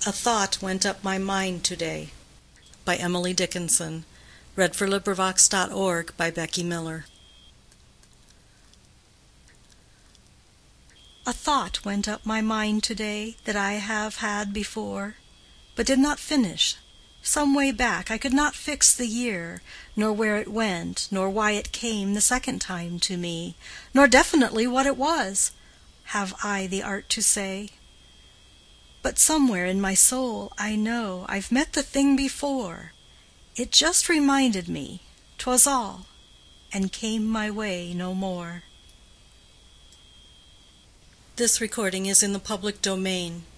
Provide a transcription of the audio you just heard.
A thought went up my mind today. By Emily Dickinson. read.LibriVox.org by Becky Miller. A thought went up my mind today that I have had before, but did not finish. Some way back I could not fix the year, nor where it went, nor why it came the second time to me, nor definitely what it was, have I the art to say. But somewhere in my soul I know I've met the thing before. It just reminded me 'twas all, and came my way no more. This recording is in the public domain.